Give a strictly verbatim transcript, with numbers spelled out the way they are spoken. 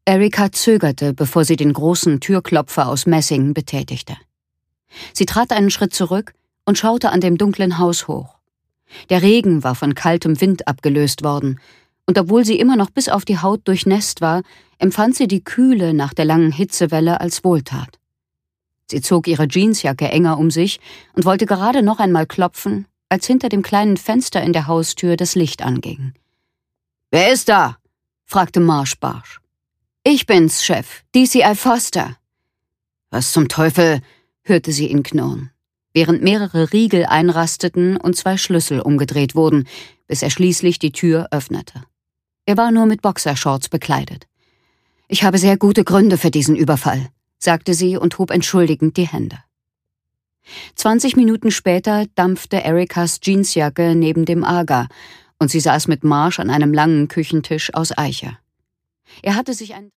Erika zögerte, bevor sie den großen Türklopfer aus Messing betätigte. Sie trat einen Schritt zurück und schaute an dem dunklen Haus hoch. Der Regen war von kaltem Wind abgelöst worden, und obwohl sie immer noch bis auf die Haut durchnässt war, empfand sie die Kühle nach der langen Hitzewelle als Wohltat. Sie zog ihre Jeansjacke enger um sich und wollte gerade noch einmal klopfen, als hinter dem kleinen Fenster in der Haustür das Licht anging. »Wer ist da?« fragte Marsh barsch. »Ich bin's, Chef, D C I Foster.« »Was zum Teufel?« hörte sie ihn knurren, während mehrere Riegel einrasteten und zwei Schlüssel umgedreht wurden, bis er schließlich die Tür öffnete. Er war nur mit Boxershorts bekleidet. »Ich habe sehr gute Gründe für diesen Überfall«, sagte sie und hob entschuldigend die Hände. Zwanzig Minuten später dampfte Erikas Jeansjacke neben dem Aga und sie saß mit Marsh an einem langen Küchentisch aus Eiche. Er hatte sich ein